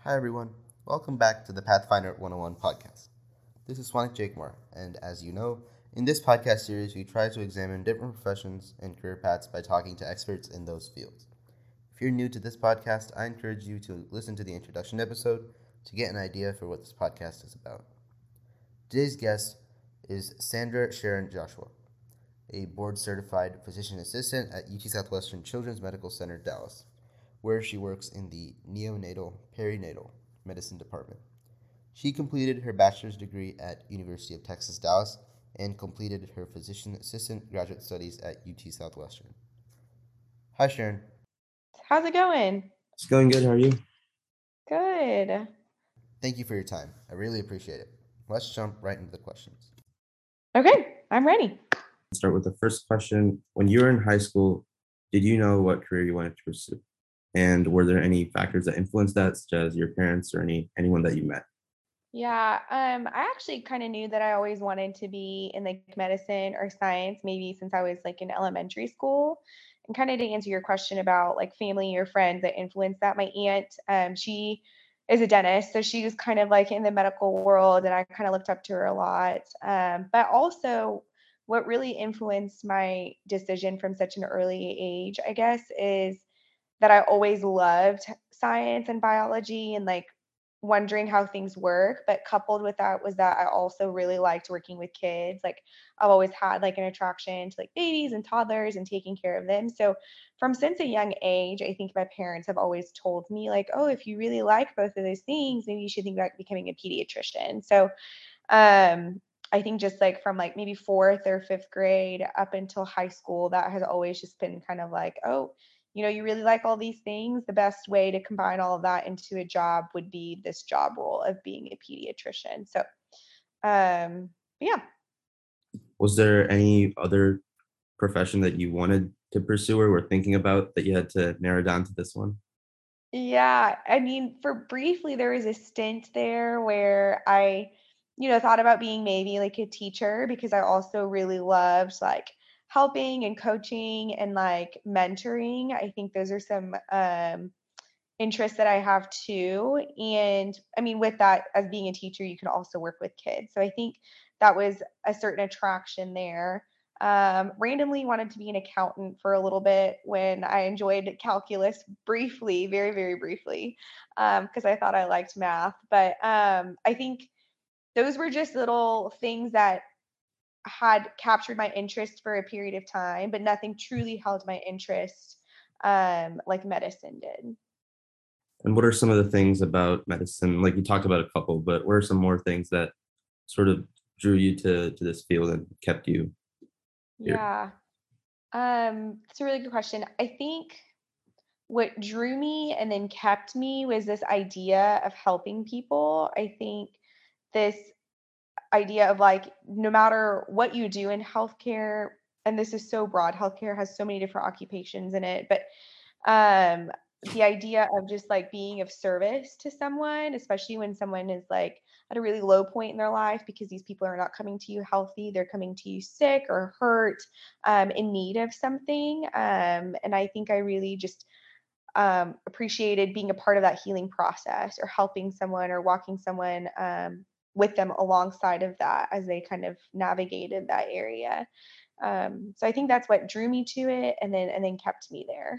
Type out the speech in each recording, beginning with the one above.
Hi everyone, welcome back to the Pathfinder 101 podcast. This is Swanik Jakemore, and as you know, in this podcast series we try to examine different professions and career paths by talking to experts in those fields. If you're new to this podcast, I encourage you to listen to the introduction episode to get an idea for what this podcast is about. Today's guest is Sandra Sharon Joshua, a board-certified physician assistant at UT Southwestern Children's Medical Center, Dallas, where she works in the neonatal perinatal medicine department. She completed her bachelor's degree at University of Texas, Dallas, and completed her physician assistant graduate studies at UT Southwestern. Hi, Sharon. How's it going? It's going good. How are you? Good. Thank you for your time. I really appreciate it. Let's jump right into the questions. Okay, I'm ready. Start with the first question. When you were in high school, did you know what career you wanted to pursue? And were there any factors that influenced that, such as your parents or anyone that you met? Yeah, I actually kind of knew that I always wanted to be in like medicine or science, maybe since I was like in elementary school. And kind of to answer your question about like family or friends that influenced that, my aunt, she is a dentist, so she was kind of like in the medical world, and I kind of looked up to her a lot. But also, what really influenced my decision from such an early age, I guess, is that I always loved science and biology and like wondering how things work. But coupled with that was that I also really liked working with kids. Like I've always had like an attraction to like babies and toddlers and taking care of them. So from since a young age, I think my parents have always told me like, oh, if you really like both of those things, maybe you should think about becoming a pediatrician. So I think just like from like maybe fourth or fifth grade up until high school, that has always just been kind of like, oh, you really like all these things. The best way to combine all of that into a job would be this job role of being a pediatrician. So, yeah. Was there any other profession that you wanted to pursue or were thinking about that you had to narrow down to this one? Yeah, I mean, for briefly, there was a stint there where I, thought about being maybe like a teacher because I also really loved like helping and coaching and like mentoring. I think those are some interests that I have too. And I mean, with that, as being a teacher, you can also work with kids. So I think that was a certain attraction there. Randomly wanted to be an accountant for a little bit when I enjoyed calculus briefly, very, very briefly, because I thought I liked math. But I think those were just little things that had captured my interest for a period of time, but nothing truly held my interest like medicine did. And what are some of the things about medicine? Like you talked about a couple, but what are some more things that sort of drew you to this field and kept you here? Yeah. It's a really good question. I think what drew me and then kept me was this idea of helping people. I think this idea of like no matter what you do in healthcare, and this is so broad, healthcare has so many different occupations in it, but um the idea of just like being of service to someone, especially when someone is like at a really low point in their life because these people are not coming to you healthy, they're coming to you sick or hurt, in need of something. And I think I really just appreciated being a part of that healing process or helping someone or walking someone with them alongside of that as they kind of navigated that area. So I think that's what drew me to it and then kept me there.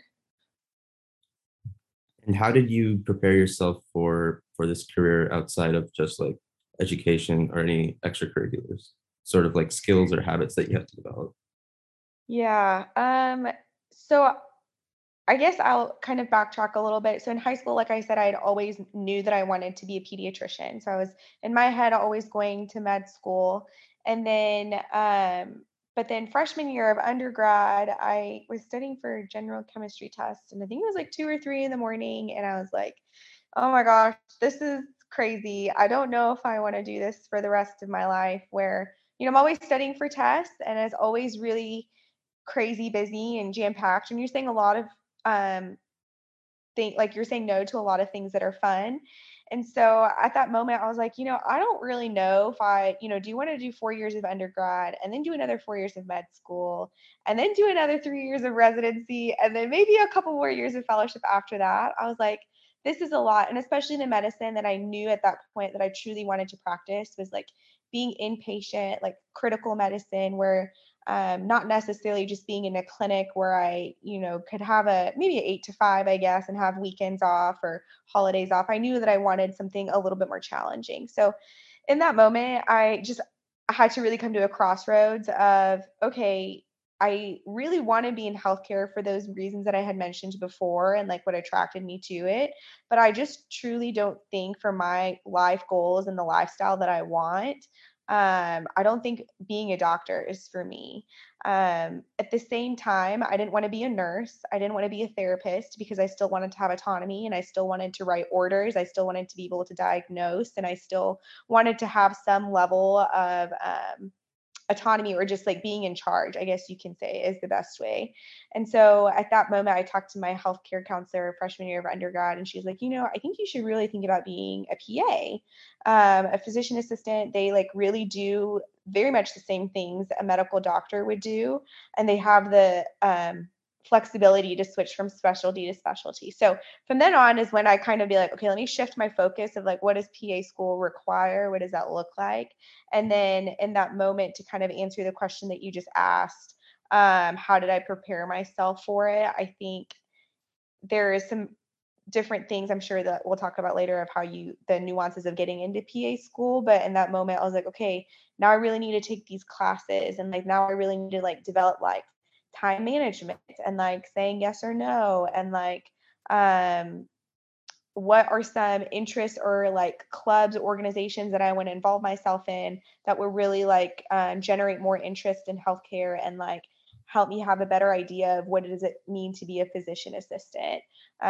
And how did you prepare yourself for this career outside of just like education or any extracurriculars? Sort of like skills or habits that you have to develop. Yeah. So I guess I'll kind of backtrack a little bit. So in high school, like I said, I'd always knew that I wanted to be a pediatrician. So I was in my head always going to med school. And then but then freshman year of undergrad, I was studying for a general chemistry test. And I think it was like 2 or 3 in the morning. And I was like, oh my gosh, this is crazy. I don't know if I want to do this for the rest of my life where, I'm always studying for tests and it's always really crazy busy and jam packed. And you're saying a lot of um think like you're saying no to a lot of things that are fun. And so at that moment I was like, I don't really know if I, do want to do 4 years of undergrad and then do another 4 years of med school and then do another 3 years of residency and then maybe a couple more years of fellowship after that. I was like, this is a lot. And especially the medicine that I knew at that point that I truly wanted to practice was like being inpatient, like critical medicine, where not necessarily just being in a clinic where I, could have maybe a 8 to 5, I guess, and have weekends off or holidays off. I knew that I wanted something a little bit more challenging. So in that moment, I had to really come to a crossroads of, okay, I really want to be in healthcare for those reasons that I had mentioned before and like what attracted me to it. But I just truly don't think for my life goals and the lifestyle that I want, I don't think being a doctor is for me. At the same time, I didn't want to be a nurse. I didn't want to be a therapist because I still wanted to have autonomy and I still wanted to write orders. I still wanted to be able to diagnose and I still wanted to have some level of autonomy or just like being in charge, I guess you can say is the best way. And so at that moment, I talked to my healthcare counselor freshman year of undergrad, and she's like, I think you should really think about being a PA, a physician assistant. They like really do very much the same things a medical doctor would do, and they have the flexibility to switch from specialty to specialty. So from then on is when I kind of be like, okay, let me shift my focus of like, what does PA school require? What does that look like? And then in that moment to kind of answer the question that you just asked, how did I prepare myself for it? I think there is some different things I'm sure that we'll talk about later of the nuances of getting into PA school. But in that moment, I was like, okay, now I really need to take these classes. And like, now I really need to like develop like time management and like saying yes or no. And like, what are some interests or like clubs, organizations that I want to involve myself in that will really like generate more interest in healthcare and like help me have a better idea of what does it mean to be a physician assistant.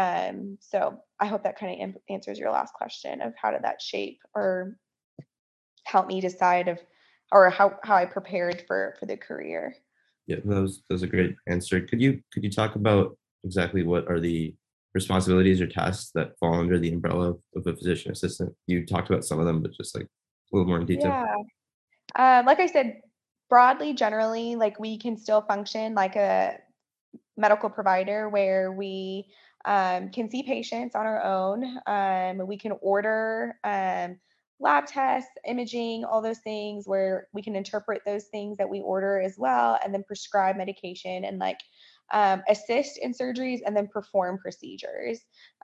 So I hope that kind of answers your last question of how did that shape or help me decide or how I prepared for the career. Yeah, that was a great answer. Could you talk about exactly what are the responsibilities or tasks that fall under the umbrella of a physician assistant? You talked about some of them, but just like a little more in detail. Yeah. Like I said, broadly, generally, like we can still function like a medical provider where we can see patients on our own. We can order lab tests, imaging, all those things where we can interpret those things that we order as well, and then prescribe medication and like assist in surgeries and then perform procedures.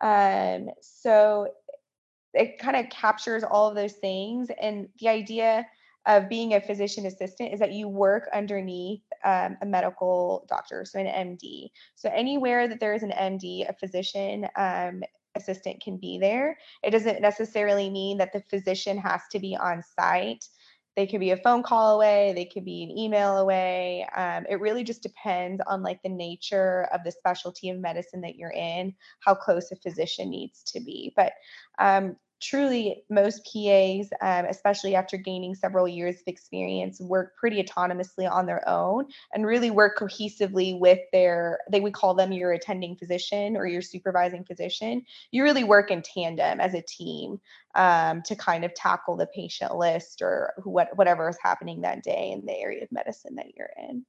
So it kind of captures all of those things. And the idea of being a physician assistant is that you work underneath a medical doctor, so an MD. So anywhere that there is an MD, a physician assistant can be there. It doesn't necessarily mean that the physician has to be on site. They could be a phone call away. They could be an email away. It really just depends on like the nature of the specialty of medicine that you're in, how close a physician needs to be. But truly, most PAs, especially after gaining several years of experience, work pretty autonomously on their own and really work cohesively with they would call them your attending physician or your supervising physician. You really work in tandem as a team to kind of tackle the patient list or whatever is happening that day in the area of medicine that you're in.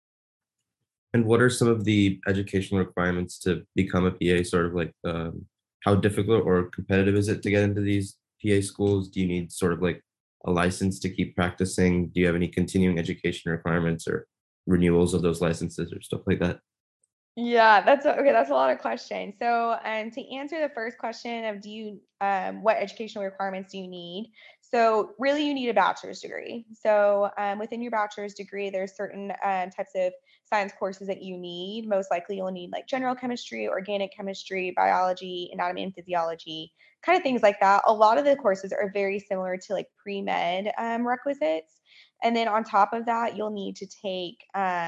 And what are some of the educational requirements to become a PA? Sort of like how difficult or competitive is it to get into these PA schools? Do you need sort of like a license to keep practicing? Do you have any continuing education requirements or renewals of those licenses or stuff like that? Yeah, okay. That's a lot of questions. So, to answer the first question of what educational requirements do you need? So, really, you need a bachelor's degree. So, within your bachelor's degree, there's certain types of science courses that you need. Most likely, you'll need like general chemistry, organic chemistry, biology, anatomy and physiology, kind of things like that. A lot of the courses are very similar to like pre-med requisites. And then on top of that, you'll need to take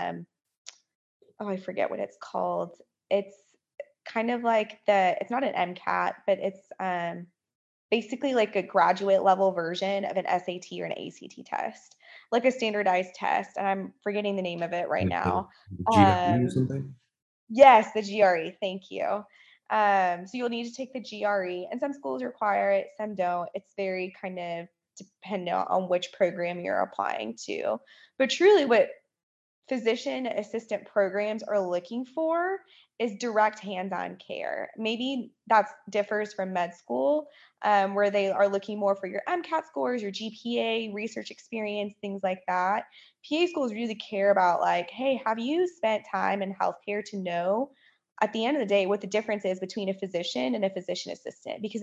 I forget what it's called. It's kind of like it's not an MCAT, but it's basically like a graduate level version of an SAT or an ACT test, like a standardized test. And I'm forgetting the name of it right Like the now. GRE or Um, something? yes, the GRE. Thank you. So you'll need to take the GRE, and some schools require it, some don't. It's very kind of dependent on which program you're applying to. But truly, what physician assistant programs are looking for is direct hands-on care. Maybe that differs from med school, where they are looking more for your MCAT scores, your GPA, research experience, things like that. PA schools really care about like, hey, have you spent time in healthcare to know at the end of the day what the difference is between a physician and a physician assistant? Because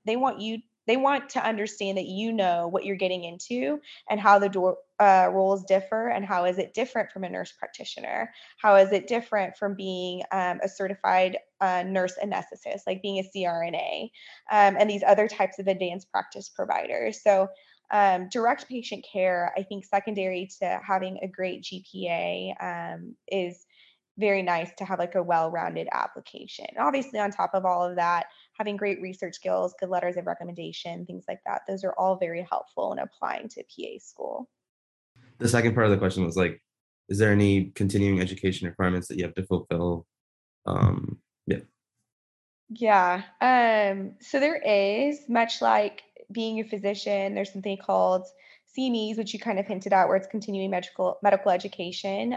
they want to understand that you know what you're getting into and how the roles differ, and how is it different from a nurse practitioner, how is it different from being a certified nurse anesthetist, like being a CRNA, and these other types of advanced practice providers. So direct patient care, I think secondary to having a great GPA, is very nice to have like a well-rounded application. Obviously, on top of all of that, having great research skills, good letters of recommendation, things like that, those are all very helpful in applying to PA school. The second part of the question was like, is there any continuing education requirements that you have to fulfill? Yeah. Yeah. So there is, much like being a physician, there's something called CMEs, which you kind of hinted at, where it's continuing medical education.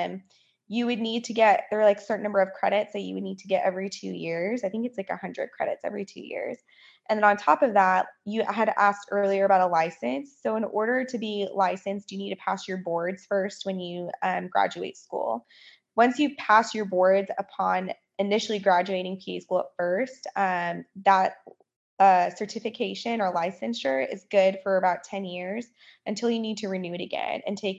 You would need to get, there are like a certain number of credits that you would need to get every 2 years. I think it's like 100 credits every 2 years. And then on top of that, you had asked earlier about a license. So in order to be licensed, you need to pass your boards first when you graduate school. Once you pass your boards upon initially graduating PA school at first, that certification or licensure is good for about 10 years until you need to renew it again and take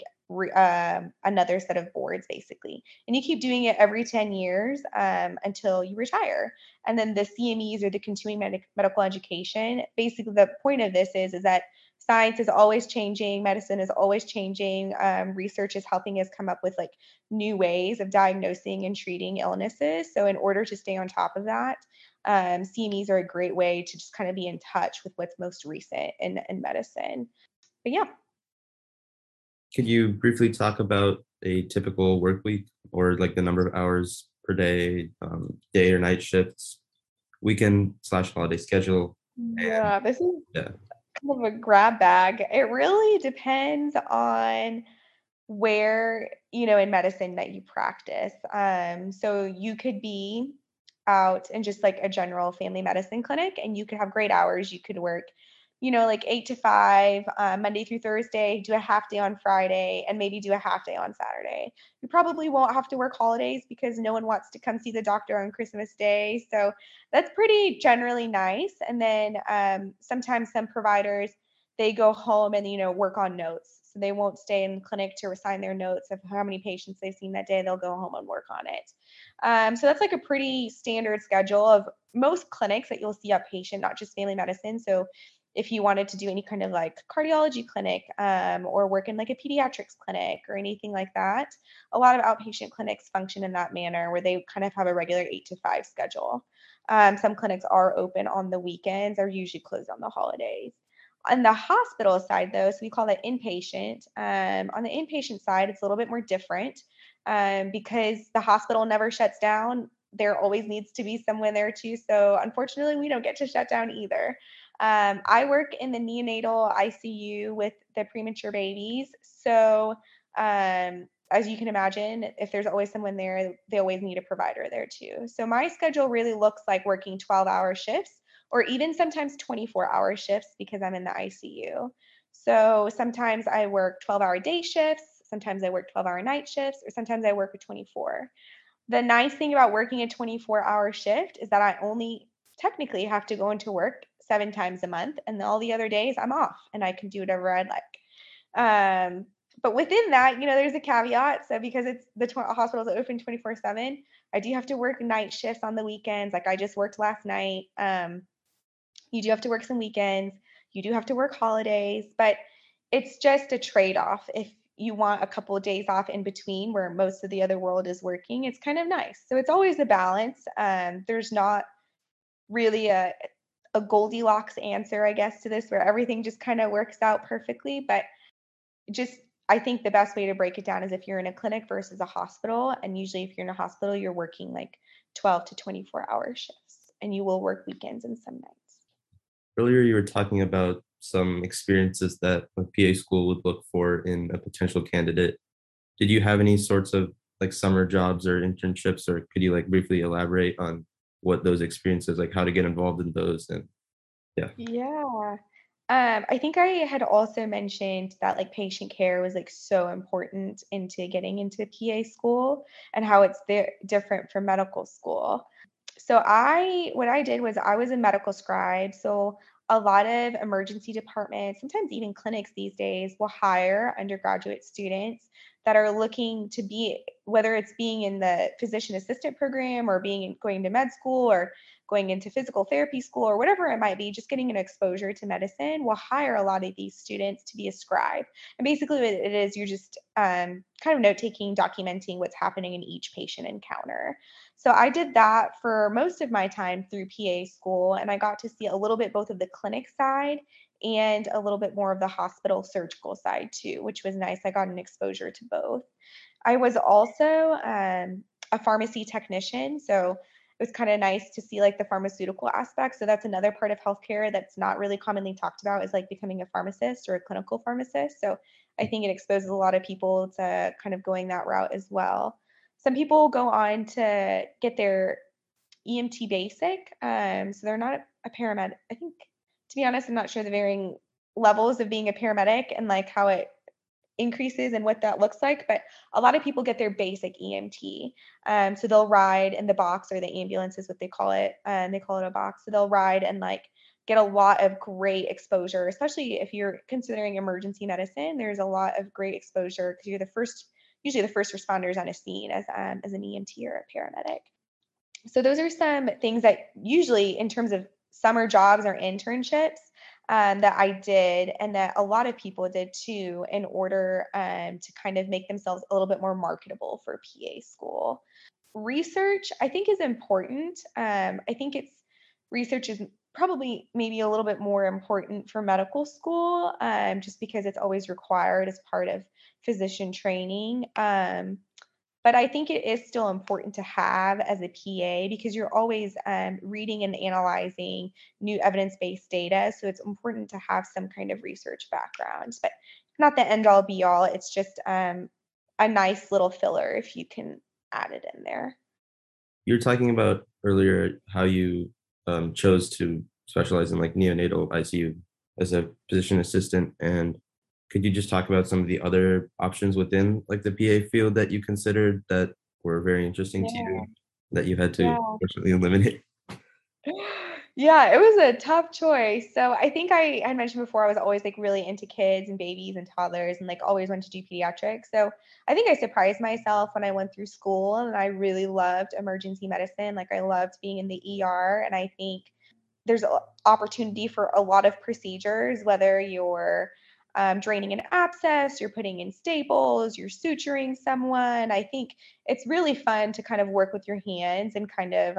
another set of boards, basically. And you keep doing it every 10 years until you retire. And then the CMEs, or the continuing medical education, basically the point of this is that science is always changing, medicine is always changing, research is helping us come up with like new ways of diagnosing and treating illnesses. So in order to stay on top of that, CMEs are a great way to just kind of be in touch with what's most recent in medicine. But yeah. Could you briefly talk about a typical work week, or like the number of hours per day, day or night shifts, weekend slash holiday schedule? And Yeah, this is yeah, kind of a grab bag. It really depends on where, in medicine that you practice. So you could be out in just like a general family medicine clinic and you could have great hours. You could work, like 8 to 5, Monday through Thursday, do a half day on Friday, and maybe do a half day on Saturday. You probably won't have to work holidays because no one wants to come see the doctor on Christmas Day. So that's pretty generally nice. And then sometimes some providers, they go home and work on notes, so they won't stay in the clinic to assign their notes of how many patients they've seen that day. They'll go home and work on it. So that's like a pretty standard schedule of most clinics that you'll see outpatient, not just family medicine. So if you wanted to do any kind of like cardiology clinic, or work in like a pediatrics clinic or anything like that, a lot of outpatient clinics function in that manner where they kind of have a regular 8 to 5 schedule. Some clinics are open on the weekends, are usually closed on the holidays. On the hospital side, though, so we call that inpatient. On the inpatient side, it's a little bit more different, because the hospital never shuts down. There always needs to be someone there too. So unfortunately, we don't get to shut down either. I work in the neonatal ICU with the premature babies. So as you can imagine, if there's always someone there, they always need a provider there too. So my schedule really looks like working 12-hour shifts, or even sometimes 24-hour shifts because I'm in the ICU. So sometimes I work 12-hour day shifts, sometimes I work 12-hour night shifts, or sometimes I work a 24. The nice thing about working a 24-hour shift is that I only technically have to go into work 7 times a month, and all the other days I'm off and I can do whatever I'd like. But within that, there's a caveat. So because it's the hospital's open 24/7, I do have to work night shifts on the weekends. Like I just worked last night. You do have to work some weekends. You do have to work holidays, but it's just a trade-off. If you want a couple of days off in between where most of the other world is working, it's kind of nice. So it's always a balance. There's not really a Goldilocks answer, I guess, to this where everything just kind of works out perfectly. But just, I think the best way to break it down is if you're in a clinic versus a hospital. And usually, if you're in a hospital, you're working like 12 to 24-hour shifts, and you will work weekends and some nights. earlier you were talking about some experiences that a PA school would look for in a potential candidate. did you have any sorts of like summer jobs or internships, or could you like briefly elaborate on what those experiences, like how to get involved in those? And yeah. Yeah. I think I had also mentioned that like patient care was like so important into getting into PA school and how it's different from medical school. So what I did was I was a medical scribe. So a lot of emergency departments, sometimes even clinics these days, will hire undergraduate students that are looking to be, whether it's being in the physician assistant program or going to med school or going into physical therapy school or whatever it might be, just getting an exposure to medicine will hire a lot of these students to be a scribe. And basically, what it is, you're just kind of note taking, documenting what's happening in each patient encounter. So I did that for most of my time through PA school, and I got to see a little bit both of the clinic side and a little bit more of the hospital surgical side too, which was nice. I got an exposure to both. I was also a pharmacy technician, so it was kind of nice to see like the pharmaceutical aspect. So that's another part of healthcare that's not really commonly talked about is like becoming a pharmacist or a clinical pharmacist. So I think it exposes a lot of people to kind of going that route as well. Some people go on to get their EMT basic, so they're not a paramedic. I think, to be honest, I'm not sure the varying levels of being a paramedic and like how it increases and what that looks like, but a lot of people get their basic EMT. So they'll ride in the box or the ambulance is what they call it. They call it a box. So they'll ride and like get a lot of great exposure, especially if you're considering emergency medicine. There's a lot of great exposure because you're usually the first responders on a scene as an EMT or a paramedic. So those are some things that usually in terms of summer jobs or internships that I did and that a lot of people did too in order to kind of make themselves a little bit more marketable for PA school. Research, I think, is important. I think research is probably maybe a little bit more important for medical school just because it's always required as part of physician training. But I think it is still important to have as a PA because you're always reading and analyzing new evidence based data. So it's important to have some kind of research background, but not the end all be all. It's just a nice little filler if you can add it in there. You were talking about earlier how you chose to specialize in like neonatal ICU as a physician assistant, and could you just talk about some of the other options within like the PA field that you considered that were very interesting to you Yeah. that you had to Yeah. fortunately eliminate? Yeah, it was a tough choice. So I think I mentioned before I was always like really into kids and babies and toddlers and like always wanted to do pediatrics. So I think I surprised myself when I went through school and I really loved emergency medicine. Like I loved being in the ER and I think there's a opportunity for a lot of procedures, whether you're draining an abscess, you're putting in staples, you're suturing someone. I think it's really fun to kind of work with your hands and kind of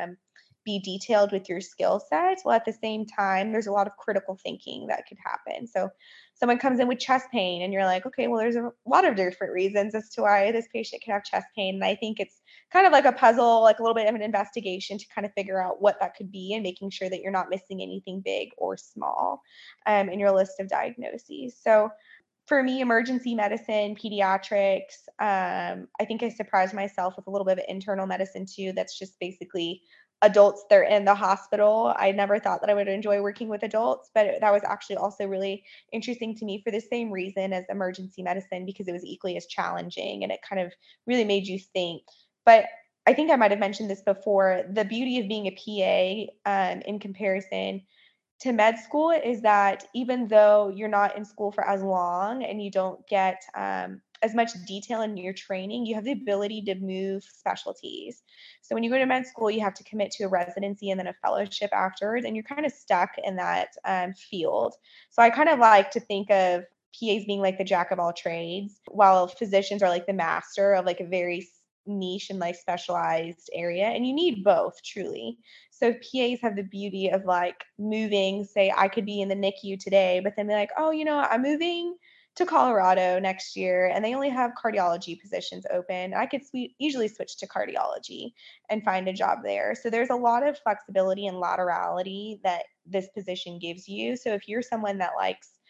be detailed with your skill set. While at the same time, there's a lot of critical thinking that could happen. So someone comes in with chest pain and you're like, okay, well, there's a lot of different reasons as to why this patient could have chest pain. And I think it's kind of like a puzzle, like a little bit of an investigation to kind of figure out what that could be and making sure that you're not missing anything big or small in your list of diagnoses. So for me, emergency medicine, pediatrics, I think I surprised myself with a little bit of internal medicine too. That's just basically adults that are in the hospital. I never thought that I would enjoy working with adults, but that was actually also really interesting to me for the same reason as emergency medicine because it was equally as challenging and it kind of really made you think. But I think I might have mentioned this before. The beauty of being a PA in comparison to med school is that even though you're not in school for as long and you don't get as much detail in your training, you have the ability to move specialties. So when you go to med school, you have to commit to a residency and then a fellowship afterwards, and you're kind of stuck in that field. So I kind of like to think of PAs being like the jack of all trades, while physicians are like the master of like a very niche and like specialized area. And you need both truly. So PAs have the beauty of like moving, say I could be in the NICU today, but then they're like, oh, I'm moving to Colorado next year and they only have cardiology positions open. I could easily switch to cardiology and find a job there. So there's a lot of flexibility and laterality that this position gives you. So if you're someone that likes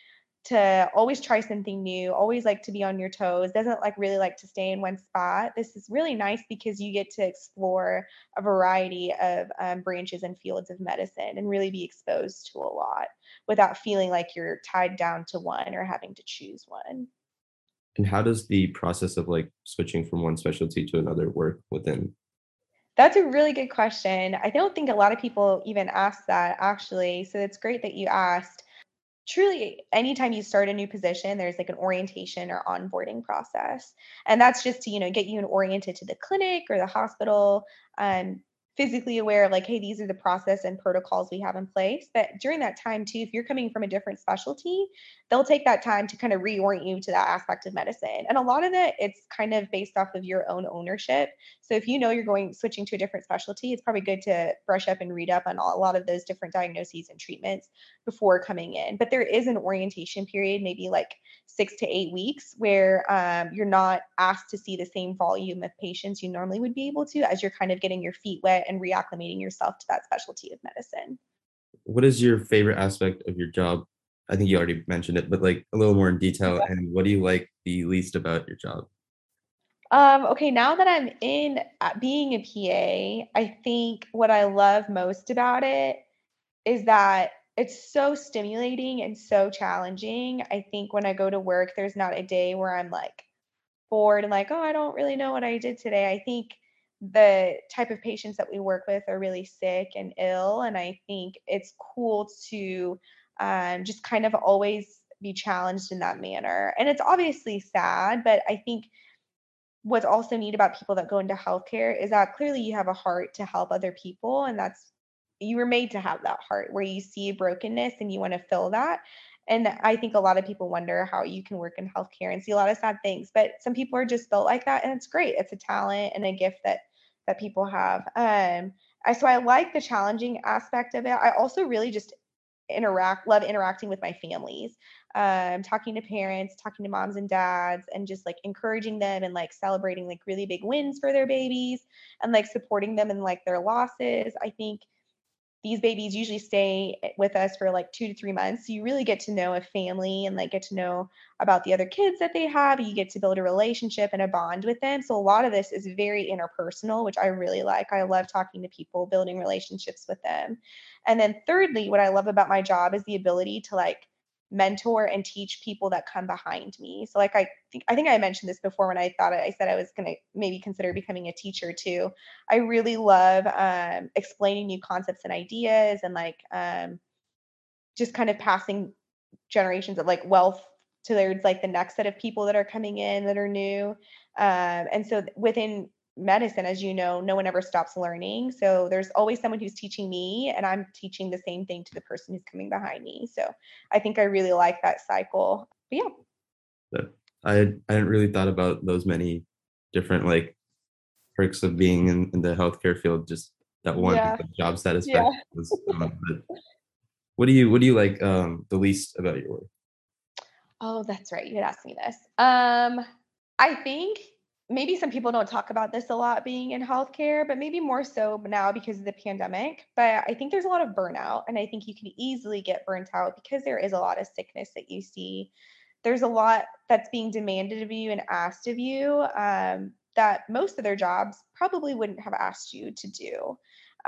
to always try something new, always like to be on your toes, doesn't like really like to stay in one spot. This is really nice because you get to explore a variety of branches and fields of medicine and really be exposed to a lot without feeling like you're tied down to one or having to choose one. And how does the process of like switching from one specialty to another work within? That's a really good question. I don't think a lot of people even ask that actually. So it's great that you asked. Truly, anytime you start a new position, there's like an orientation or onboarding process. And that's just to, get you oriented to the clinic or the hospital, um, physically aware of like, hey, these are the process and protocols we have in place. But during that time too, if you're coming from a different specialty, they'll take that time to kind of reorient you to that aspect of medicine. And a lot of it, it's kind of based off of your own ownership. So if you know you're switching to a different specialty, it's probably good to brush up and read up on a lot of those different diagnoses and treatments before coming in. But there is an orientation period, maybe like 6 to 8 weeks, where you're not asked to see the same volume of patients you normally would be able to as you're kind of getting your feet wet and reacclimating yourself to that specialty of medicine. What is your favorite aspect of your job? I think you already mentioned it, but like a little more in detail. And what do you like the least about your job? Okay, now that I'm in being a PA, I think what I love most about it is that it's so stimulating and so challenging. I think when I go to work, there's not a day where I'm like bored and like, oh, I don't really know what I did today. I think the type of patients that we work with are really sick and ill. And I think it's cool to just kind of always be challenged in that manner. And it's obviously sad, but I think what's also neat about people that go into healthcare is that clearly you have a heart to help other people. And that's, you were made to have that heart where you see brokenness and you want to fill that. And I think a lot of people wonder how you can work in healthcare and see a lot of sad things, but some people are just built like that, and it's great. It's a talent and a gift that people have. So I like the challenging aspect of it. I also really just love interacting with my families, talking to parents, talking to moms and dads, and just like encouraging them and like celebrating like really big wins for their babies and like supporting them in like their losses. I think these babies usually stay with us for like 2 to 3 months. So you really get to know a family and like get to know about the other kids that they have. You get to build a relationship and a bond with them. So a lot of this is very interpersonal, which I really like. I love talking to people, building relationships with them. And then thirdly, what I love about my job is the ability to like mentor and teach people that come behind me. So like I think I mentioned this before when I said I was going to maybe consider becoming a teacher too. I really love explaining new concepts and ideas and like just kind of passing generations of like wealth to there's like the next set of people that are coming in that are new. And so within medicine, as you know, no one ever stops learning. So there's always someone who's teaching me, and I'm teaching the same thing to the person who's coming behind me. So I think I really like that cycle. But yeah. But I hadn't really thought about those many different like perks of being in the healthcare field. Just that one Yeah. like, job Yeah. satisfaction was. But what do you like the least about your work? Oh, that's right. You had asked me this. I think maybe some people don't talk about this a lot being in healthcare, but maybe more so now because of the pandemic. But I think there's a lot of burnout, and I think you can easily get burnt out because there is a lot of sickness that you see. There's a lot that's being demanded of you and asked of you that most of their jobs probably wouldn't have asked you to do.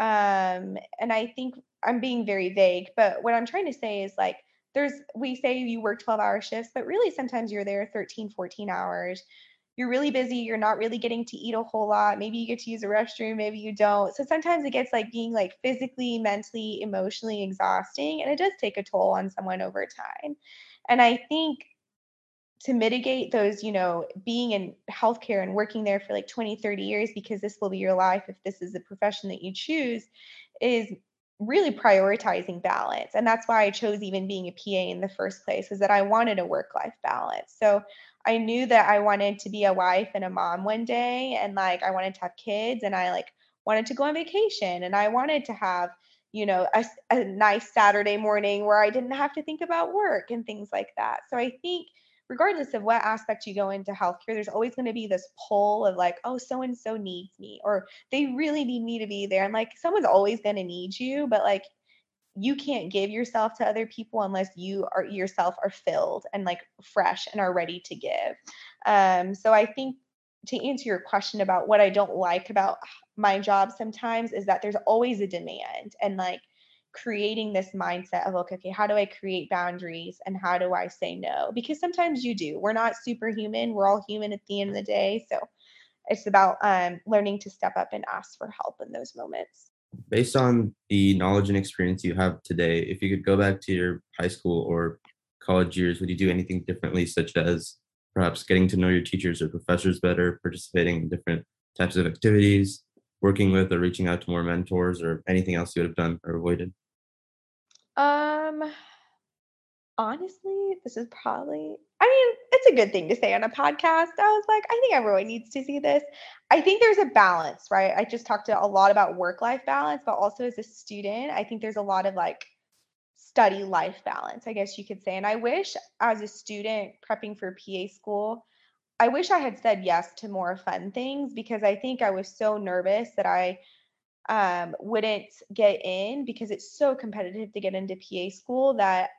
And I think I'm being very vague, but what I'm trying to say is like, we say you work 12-hour shifts, but really sometimes you're there 13, 14 hours. You're really busy. You're not really getting to eat a whole lot. Maybe you get to use a restroom, maybe you don't. So sometimes it gets like being like physically, mentally, emotionally exhausting. And it does take a toll on someone over time. And I think to mitigate those, being in healthcare and working there for like 20, 30 years, because this will be your life if this is the profession that you choose, is really prioritizing balance. And that's why I chose even being a PA in the first place, is that I wanted a work-life balance. So I knew that I wanted to be a wife and a mom one day, and like I wanted to have kids, and I like wanted to go on vacation, and I wanted to have a nice Saturday morning where I didn't have to think about work and things like that. So I think regardless of what aspect you go into healthcare, there's always going to be this pull of like, oh, so and so needs me, or they really need me to be there. And like, someone's always going to need you, but like, you can't give yourself to other people unless you are yourself are filled and like fresh and are ready to give. So I think to answer your question about what I don't like about my job sometimes is that there's always a demand, and like creating this mindset of okay, how do I create boundaries and how do I say no? Because sometimes you do. We're not superhuman. We're all human at the end of the day. So it's about learning to step up and ask for help in those moments. Based on the knowledge and experience you have today, if you could go back to your high school or college years, would you do anything differently, such as perhaps getting to know your teachers or professors better, participating in different types of activities, working with or reaching out to more mentors, or anything else you would have done or avoided? Um, Honestly, this is probably, I mean, it's a good thing to say on a podcast. I was like, I think everyone needs to see this. I think there's a balance, right? I just talked a lot about work-life balance, but also as a student, I think there's a lot of like study life balance, I guess you could say. And I wish as a student prepping for PA school, I wish I had said yes to more fun things because I think I was so nervous that I wouldn't get in because it's so competitive to get into PA school that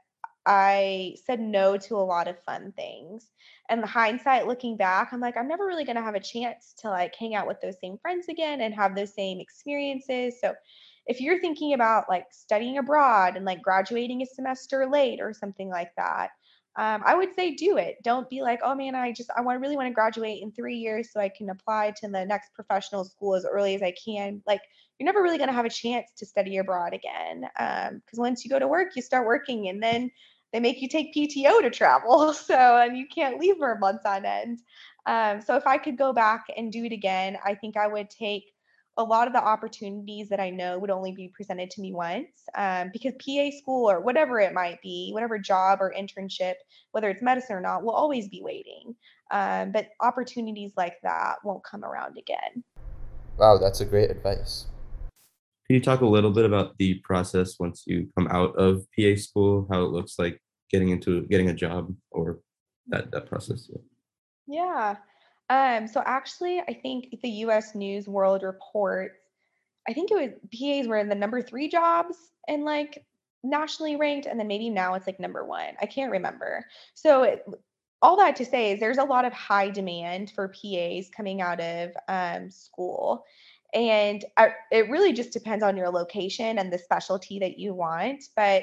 I said no to a lot of fun things. And the hindsight looking back, I'm like, I'm never really going to have a chance to like hang out with those same friends again and have those same experiences. So if you're thinking about like studying abroad and like graduating a semester late or something like that, I would say do it. Don't be like, oh man, really want to graduate in 3 years so I can apply to the next professional school as early as I can. Like, you're never really going to have a chance to study abroad again. Because once you go to work, you start working and then they make you take PTO to travel. So, and you can't leave for months on end. So if I could go back and do it again, I think I would take a lot of the opportunities that I know would only be presented to me once, because PA school or whatever it might be, whatever job or internship, whether it's medicine or not, will always be waiting. But opportunities like that won't come around again. Wow, that's a great advice. Can you talk a little bit about the process once you come out of PA school, how it looks like getting a job or that process? Yeah. Yeah. So actually, I think the U.S. News World reports, I think it was PAs were in the number 3 jobs and like nationally ranked, and then maybe now it's like number 1. I can't remember. So all that to say is there's a lot of high demand for PAs coming out of school. And it really just depends on your location and the specialty that you want. But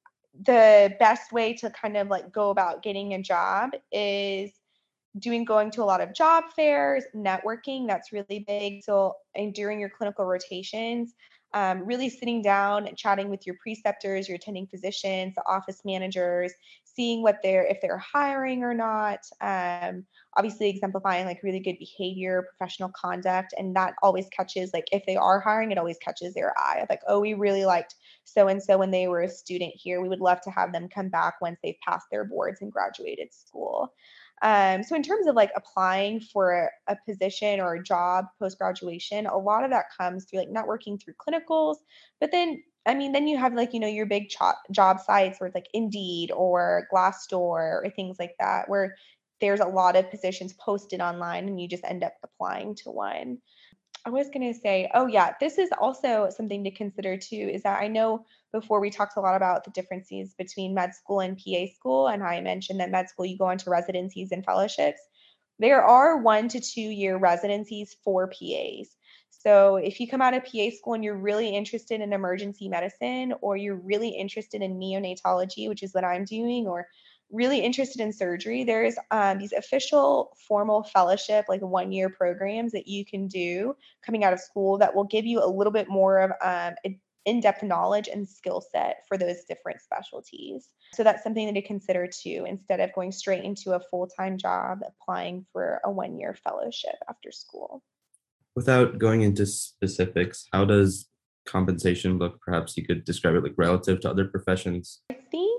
the best way to kind of like go about getting a job is going to a lot of job fairs, networking, that's really big. So, and during your clinical rotations, really sitting down and chatting with your preceptors, your attending physicians, the office managers, seeing if they're hiring or not. Obviously exemplifying like really good behavior, professional conduct, and that always catches, like if they are hiring, it always catches their eye of like, oh, we really liked so and so when they were a student here. We would love to have them come back once they've passed their boards and graduated school. So in terms of like applying for a position or a job post graduation, a lot of that comes through like networking through clinicals. But then, I mean, then you have like, your big job sites where it's like Indeed or Glassdoor or things like that, where there's a lot of positions posted online and you just end up applying to one. I was going to say, oh, yeah, this is also something to consider too, is that I know before we talked a lot about the differences between med school and PA school, and how I mentioned that med school, you go into residencies and fellowships. There are 1 to 2 year residencies for PAs. So if you come out of PA school and you're really interested in emergency medicine, or you're really interested in neonatology, which is what I'm doing, or really interested in surgery, there's these official formal fellowship, like 1 year programs that you can do coming out of school that will give you a little bit more of in-depth knowledge and skill set for those different specialties. So that's something to consider too, instead of going straight into a full-time job, applying for a 1 year fellowship after school. Without going into specifics, how does compensation look? Perhaps you could describe it like relative to other professions. I think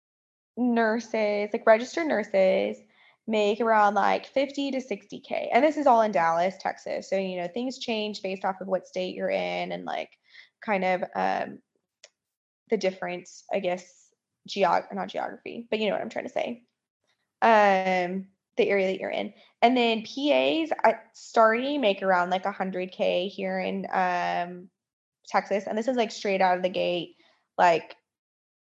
nurses, like registered nurses, make around like 50 to 60K. And this is all in Dallas, Texas. So, things change based off of what state you're in and like kind of the different, I guess, not geography, but you know what I'm trying to say. The area that you're in. And then PAs starting make around like 100K here in Texas. And this is like straight out of the gate, like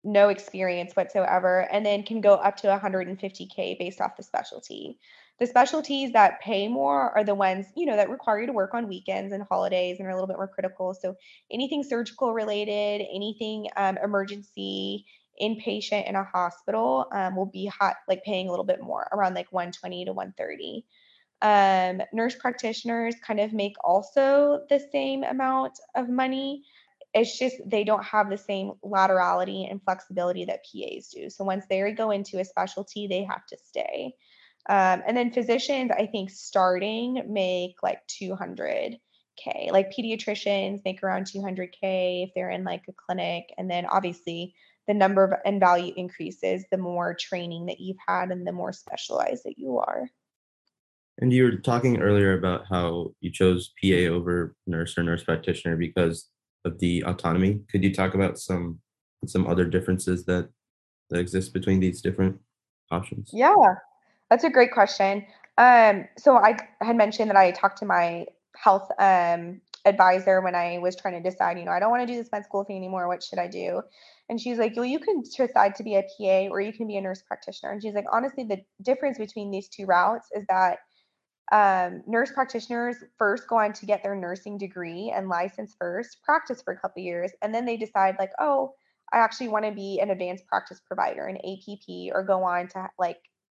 no experience whatsoever, and then can go up to 150K based off the specialty. The specialties that pay more are the ones, that require you to work on weekends and holidays and are a little bit more critical. So anything surgical related, anything emergency, inpatient in a hospital will be hot, like paying a little bit more, around like 120 to 130. Nurse practitioners kind of make also the same amount of money. It's just they don't have the same laterality and flexibility that PAs do. So once they go into a specialty, they have to stay. And then physicians, I think starting make like 200K. Like pediatricians make around 200K if they're in like a clinic. And then obviously the number of and value increases the more training that you've had and the more specialized that you are. And you were talking earlier about how you chose PA over nurse or nurse practitioner because of the autonomy. Could you talk about some other differences that exist between these different options? Yeah, that's a great question. So I had mentioned that I talked to my health advisor when I was trying to decide, I don't want to do this med school thing anymore. What should I do? And she's like, well, you can decide to be a PA or you can be a nurse practitioner. And she's like, honestly, the difference between these two routes is that nurse practitioners first go on to get their nursing degree and license first, practice for a couple of years, and then they decide like, oh, I actually want to be an advanced practice provider, an APP, or go on to like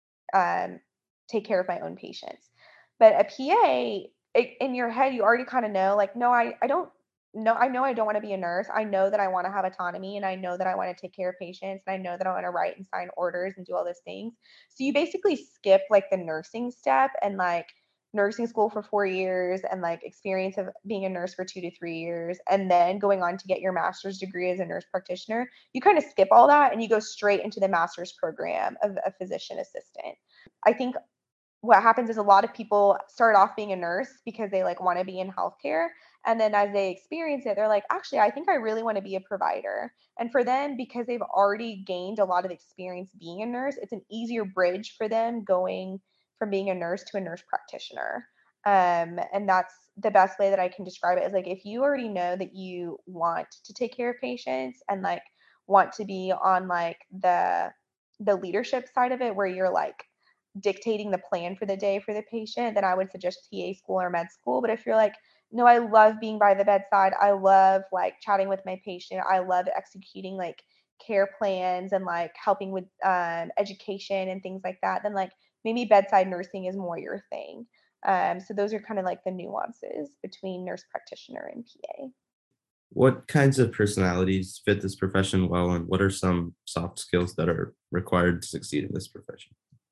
take care of my own patients. But a PA, in your head, you already kind of know, like, no, I don't know. I know I don't want to be a nurse. I know that I want to have autonomy and I know that I want to take care of patients and I know that I want to write and sign orders and do all those things. So you basically skip like the nursing step and like nursing school for 4 years and like experience of being a nurse for 2 to 3 years and then going on to get your master's degree as a nurse practitioner. You kind of skip all that and you go straight into the master's program of a physician assistant. I think what happens is a lot of people start off being a nurse because they like want to be in healthcare, and then as they experience it they're like, actually I think I really want to be a provider. And for them, because they've already gained a lot of experience being a nurse, it's an easier bridge for them going from being a nurse to a nurse practitioner. And that's the best way that I can describe it, is like if you already know that you want to take care of patients and like want to be on like the leadership side of it where you're like dictating the plan for the day for the patient, then I would suggest PA school or med school. But if you're like, no, I love being by the bedside, I love like chatting with my patient, I love executing like care plans and like helping with education and things like that, then like maybe bedside nursing is more your thing. So those are kind of like the nuances between nurse practitioner and PA. What kinds of personalities fit this profession well, and what are some soft skills that are required to succeed in this profession?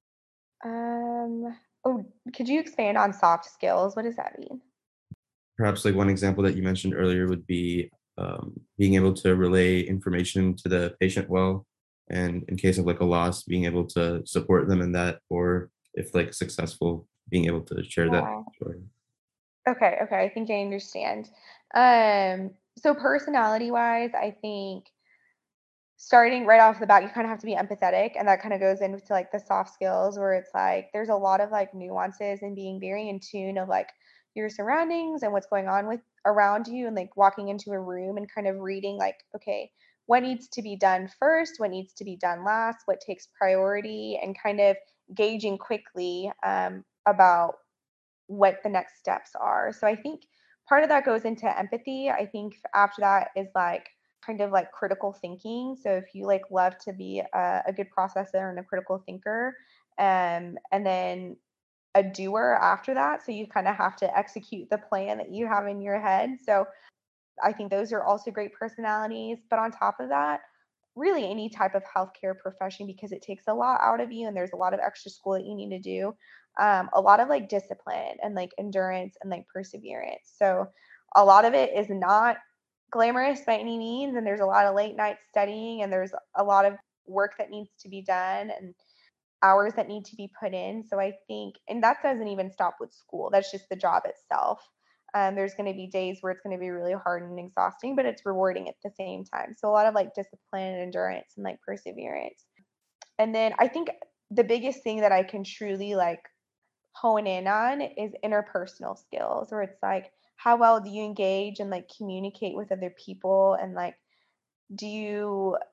Oh, could you expand on soft skills? What does that mean? Perhaps like one example that you mentioned earlier would be being able to relay information to the patient well, and in case of like a loss, being able to support them in that, or if like successful, being able to share that Yeah. story. Okay, I think I understand. So personality wise, I think starting right off the bat, you kind of have to be empathetic, and that kind of goes into like the soft skills where it's like there's a lot of like nuances and being very in tune of like your surroundings and what's going on with around you, and like walking into a room and kind of reading like, okay, what needs to be done first, what needs to be done last, what takes priority, and kind of gauging quickly about what the next steps are. So I think part of that goes into empathy. I think after that is like kind of like critical thinking. So if you like love to be a good processor and a critical thinker, and then a doer after that. So you kind of have to execute the plan that you have in your head. So I think those are also great personalities. But on top of that, really any type of healthcare profession, because it takes a lot out of you and there's a lot of extra school that you need to do. A lot of like discipline and like endurance and like perseverance. So a lot of it is not glamorous by any means. And there's a lot of late night studying and there's a lot of work that needs to be done and hours that need to be put in. So I think, and that doesn't even stop with school, that's just the job itself. There's going to be days where it's going to be really hard and exhausting, but it's rewarding at the same time. So a lot of like discipline and endurance and like perseverance. And then I think the biggest thing that I can truly like hone in on is interpersonal skills, where it's like, how well do you engage and like communicate with other people? And like, do you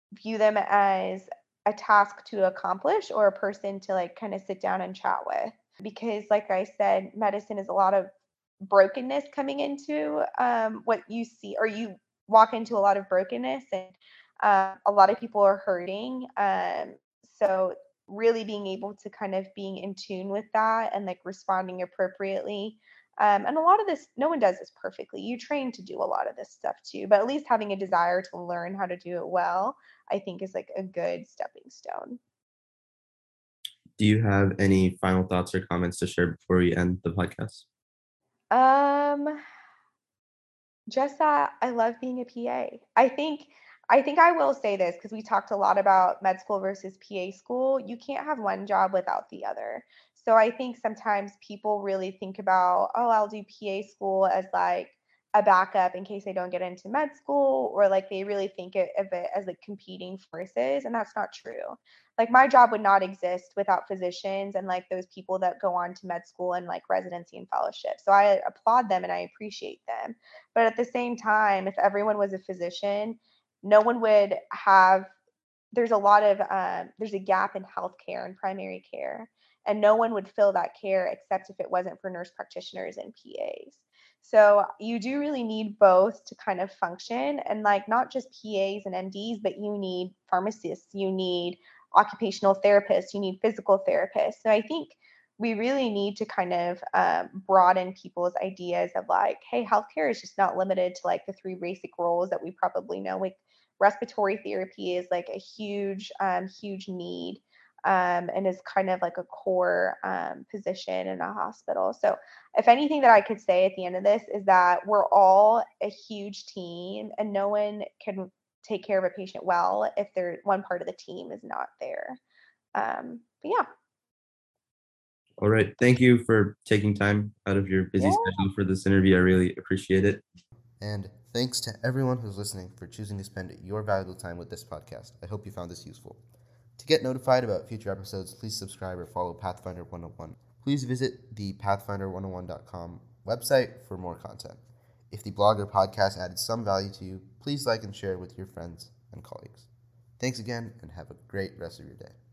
view them as a task to accomplish or a person to like kind of sit down and chat with. Because, like I said, medicine is a lot of brokenness coming into what you see, or you walk into a lot of brokenness, and a lot of people are hurting. So, really being able to kind of being in tune with that and like responding appropriately. And a lot of this, no one does this perfectly. You train to do a lot of this stuff too, but at least having a desire to learn how to do it well, I think is like a good stepping stone. Do you have any final thoughts or comments to share before we end the podcast? Um, just that I love being a PA. I think I will say this because we talked a lot about med school versus PA school. You can't have one job without the other. So I think sometimes people really think about, oh, I'll do PA school as like a backup in case I don't get into med school, or like they really think of it as like competing forces, and that's not true. Like my job would not exist without physicians and like those people that go on to med school and like residency and fellowship. So I applaud them and I appreciate them. But at the same time, if everyone was a physician, no one would have, there's a lot of there's a gap in healthcare and primary care, and no one would fill that care except if it wasn't for nurse practitioners and PAs. So you do really need both to kind of function, and like not just PAs and MDs, but you need pharmacists, you need occupational therapists, you need physical therapists. So I think we really need to kind of broaden people's ideas of like, hey, healthcare is just not limited to like the three basic roles that we probably know. Like respiratory therapy is like a huge need, and is kind of like a core position in a hospital. So, if anything that I could say at the end of this is that we're all a huge team, and no one can take care of a patient well if there one part of the team is not there. But yeah, All right. Thank you for taking time out of your busy yeah. schedule for this interview. I really appreciate it. And thanks to everyone who's listening for choosing to spend your valuable time with this podcast. I hope you found this useful. To get notified about future episodes, please subscribe or follow Pathfinder 101. Please visit the pathfinder101.com website for more content. If the blog or podcast added some value to you, please like and share with your friends and colleagues. Thanks again, and have a great rest of your day.